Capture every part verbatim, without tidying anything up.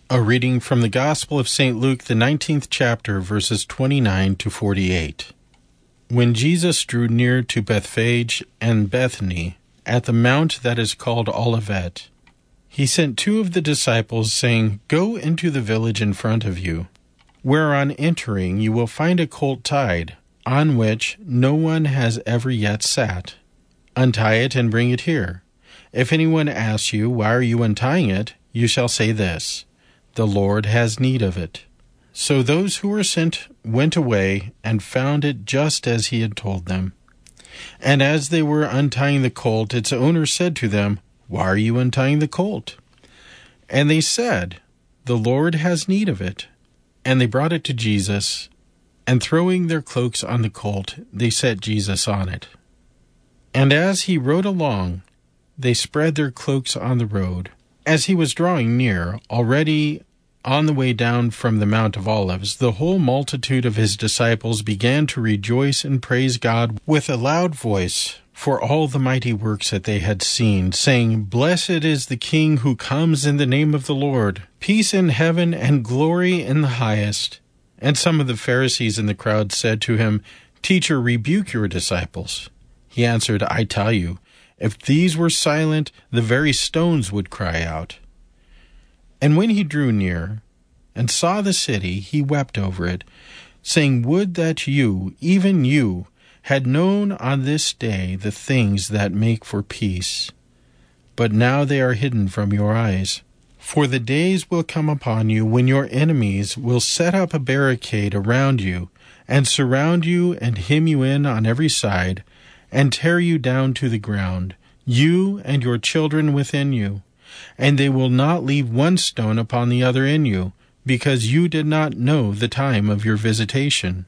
A reading from the Gospel of Saint Luke, the nineteenth chapter, verses twenty-nine to forty-eight. When Jesus drew near to Bethphage and Bethany, at the mount that is called Olivet, he sent two of the disciples, saying, "Go into the village in front of you, where on entering you will find a colt tied, on which no one has ever yet sat. Untie it and bring it here. If anyone asks you, 'Why are you untying it?' you shall say this, 'The Lord has need of it.'" So those who were sent went away and found it just as he had told them. And as they were untying the colt, its owner said to them, "Why are you untying the colt?" And they said, "The Lord has need of it." And they brought it to Jesus, and throwing their cloaks on the colt, they set Jesus on it. And as he rode along, they spread their cloaks on the road. As he was drawing near, already on the way down from the Mount of Olives, the whole multitude of his disciples began to rejoice and praise God with a loud voice for all the mighty works that they had seen, saying, "Blessed is the King who comes in the name of the Lord. Peace in heaven and glory in the highest." And some of the Pharisees in the crowd said to him, "Teacher, rebuke your disciples." He answered, "I tell you, if these were silent, the very stones would cry out." And when he drew near and saw the city, he wept over it, saying, "Would that you, even you, had known on this day the things that make for peace. But now they are hidden from your eyes. For the days will come upon you when your enemies will set up a barricade around you, and surround you and hem you in on every side, and tear you down to the ground, you and your children within you. And they will not leave one stone upon the other in you, because you did not know the time of your visitation."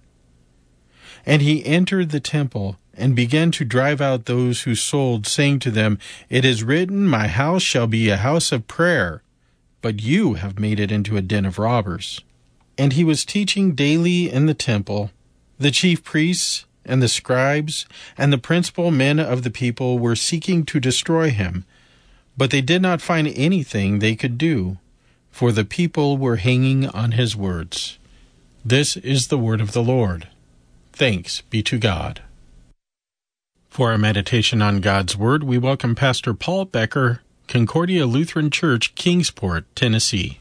And he entered the temple, and began to drive out those who sold, saying to them, "It is written, 'My house shall be a house of prayer,' but you have made it into a den of robbers." And he was teaching daily in the temple. The chief priests and the scribes and the principal men of the people were seeking to destroy him, but they did not find anything they could do, for the people were hanging on his words. This is the word of the Lord. Thanks be to God. For our meditation on God's Word, we welcome Pastor Paul Becker, Concordia Lutheran Church, Kingsport, Tennessee.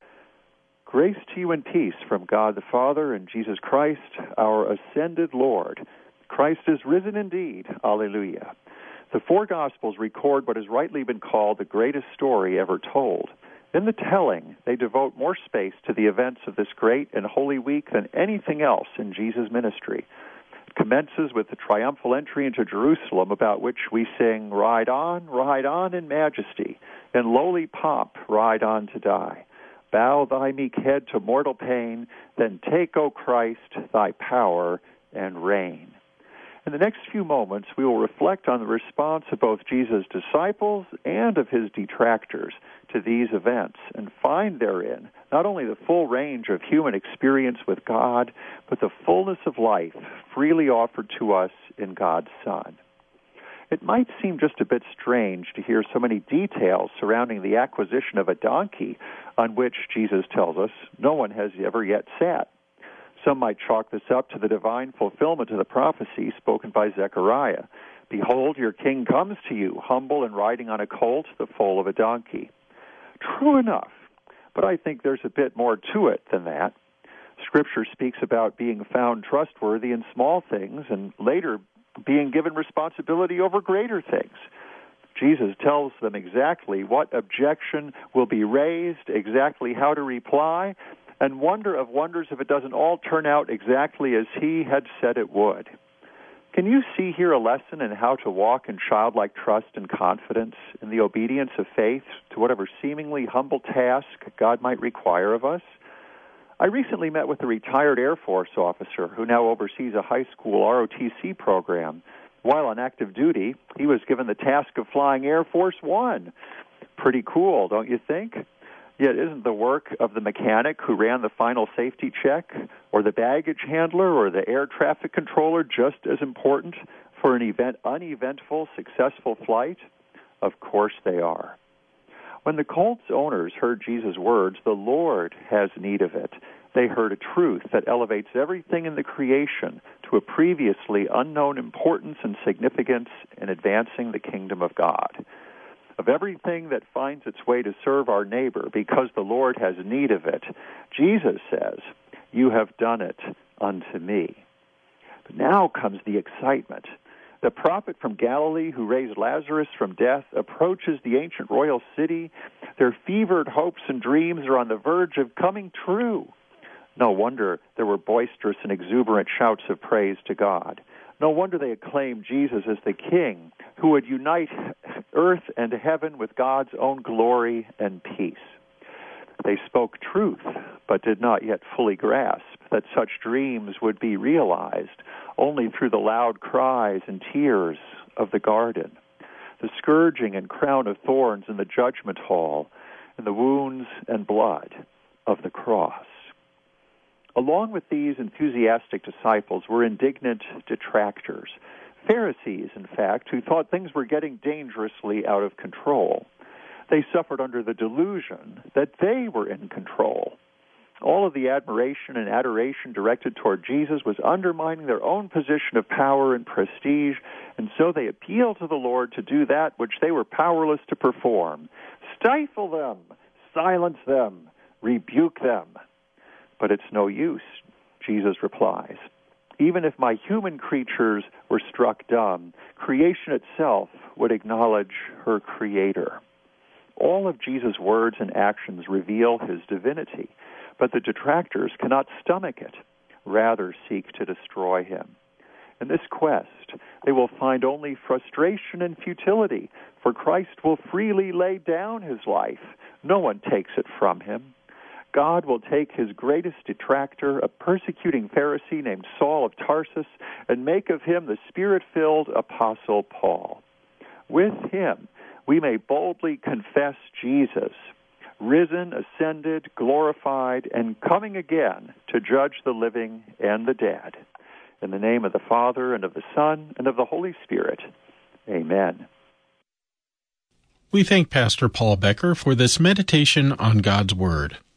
Grace to you and peace from God the Father and Jesus Christ, our ascended Lord. Christ is risen indeed. Alleluia. The four Gospels record what has rightly been called the greatest story ever told. In the telling, they devote more space to the events of this great and holy week than anything else in Jesus' ministry. It commences with the triumphal entry into Jerusalem, about which we sing, "Ride on, ride on in majesty, in lowly pomp ride on to die. Bow thy meek head to mortal pain, then take, O Christ, thy power and reign." In the next few moments, we will reflect on the response of both Jesus' disciples and of his detractors to these events, and find therein not only the full range of human experience with God, but the fullness of life freely offered to us in God's Son. It might seem just a bit strange to hear so many details surrounding the acquisition of a donkey on which, Jesus tells us, no one has ever yet sat. Some might chalk this up to the divine fulfillment of the prophecy spoken by Zechariah. "Behold, your king comes to you, humble and riding on a colt, the foal of a donkey." True enough, but I think there's a bit more to it than that. Scripture speaks about being found trustworthy in small things and later being given responsibility over greater things. Jesus tells them exactly what objection will be raised, exactly how to reply, and wonder of wonders if it doesn't all turn out exactly as he had said it would. Can you see here a lesson in how to walk in childlike trust and confidence, in the obedience of faith to whatever seemingly humble task God might require of us? I recently met with a retired Air Force officer who now oversees a high school R O T C program. While on active duty, he was given the task of flying Air Force One. Pretty cool, don't you think? Yet isn't the work of the mechanic who ran the final safety check, or the baggage handler, or the air traffic controller just as important for an event, uneventful, successful flight? Of course they are. When the colt's owners heard Jesus' words, "The Lord has need of it," they heard a truth that elevates everything in the creation to a previously unknown importance and significance in advancing the kingdom of God. Of everything that finds its way to serve our neighbor because the Lord has need of it, Jesus says, "You have done it unto me." But now comes the excitement. The prophet from Galilee who raised Lazarus from death approaches the ancient royal city. Their fevered hopes and dreams are on the verge of coming true. No wonder there were boisterous and exuberant shouts of praise to God. No wonder they acclaimed Jesus as the King who would unite earth and heaven with God's own glory and peace. They spoke truth, but did not yet fully grasp that such dreams would be realized only through the loud cries and tears of the garden, the scourging and crown of thorns in the judgment hall, and the wounds and blood of the cross. Along with these enthusiastic disciples were indignant detractors, Pharisees, in fact, who thought things were getting dangerously out of control. They suffered under the delusion that they were in control. All of the admiration and adoration directed toward Jesus was undermining their own position of power and prestige, and so they appealed to the Lord to do that which they were powerless to perform. Stifle them, silence them, rebuke them. But it's no use, Jesus replies. Even if my human creatures were struck dumb, creation itself would acknowledge her Creator. All of Jesus' words and actions reveal his divinity, but the detractors cannot stomach it, rather seek to destroy him. In this quest, they will find only frustration and futility, for Christ will freely lay down his life. No one takes it from him. God will take his greatest detractor, a persecuting Pharisee named Saul of Tarsus, and make of him the Spirit-filled Apostle Paul. With him, we may boldly confess Jesus, risen, ascended, glorified, and coming again to judge the living and the dead. In the name of the Father, and of the Son, and of the Holy Spirit. Amen. We thank Pastor Paul Becker for this meditation on God's Word.